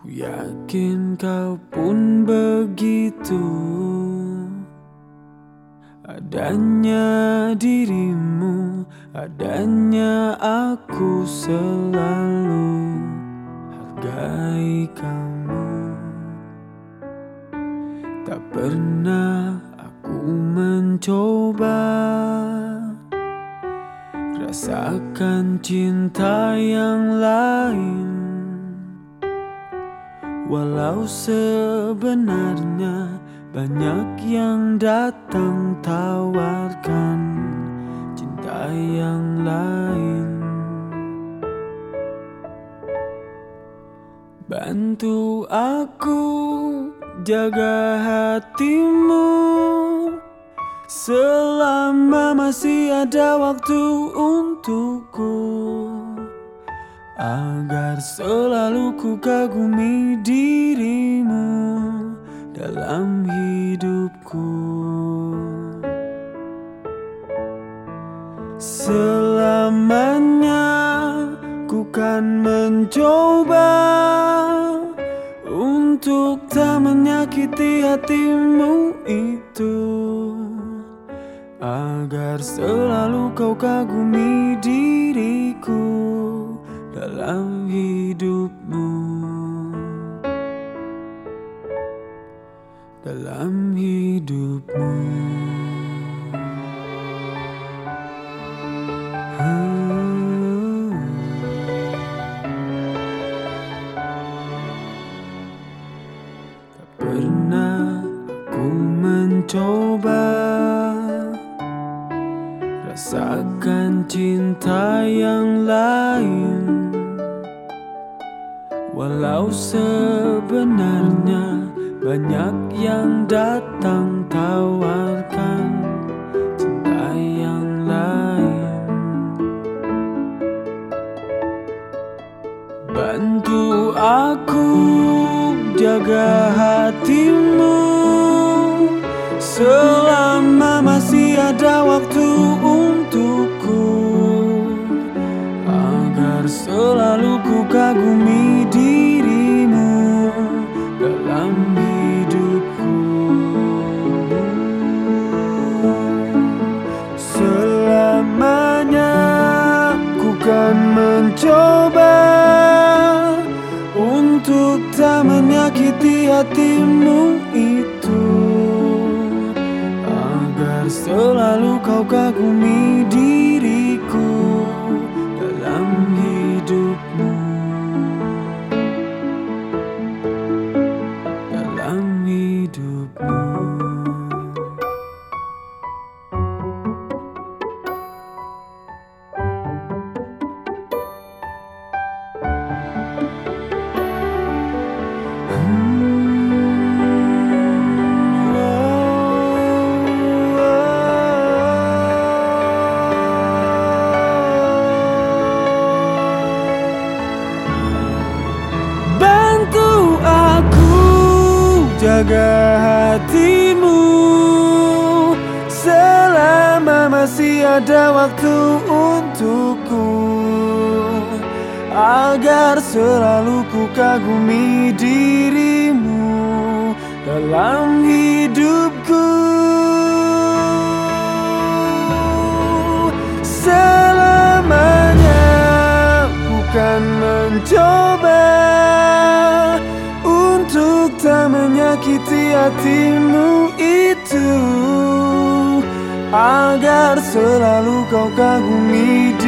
Yakin kau pun begitu. Adanya dirimu, adanya aku selalu hargai kamu. Tak pernah aku mencoba rasakan cinta yang lain, walau sebenarnya banyak yang datang tawarkan cinta yang lain. Bantu aku jaga hatimu selama masih ada waktu untukku, agar selalu ku kagumi dirimu dalam hidupku. Selamanya ku kan mencoba untuk tak menyakiti hatimu itu, agar selalu kau kagumi diriku dalam hidupmu, dalam hidupmu. Tak pernah aku mencoba rasakan cinta yang lain, walau sebenarnya banyak yang datang tawarkan cinta yang lain. Bantu aku jaga hatimu selama masih ada waktu untukku, agar selalu ku kagumi dirimu dalam hidupku. Selamanya ku kan mencoba untuk tak menyakiti hatimu itu, agar selalu kau kagumi diriku dalam hidupmu, dalam hidupmu. Bantu aku jaga hatimu selama masih ada waktu untukku, agar selalu ku kagumi dirimu dalam hidupku. Selamanya ku kan mencoba untuk tak menyakiti hatimu itu, agar selalu kau kagumi dirimu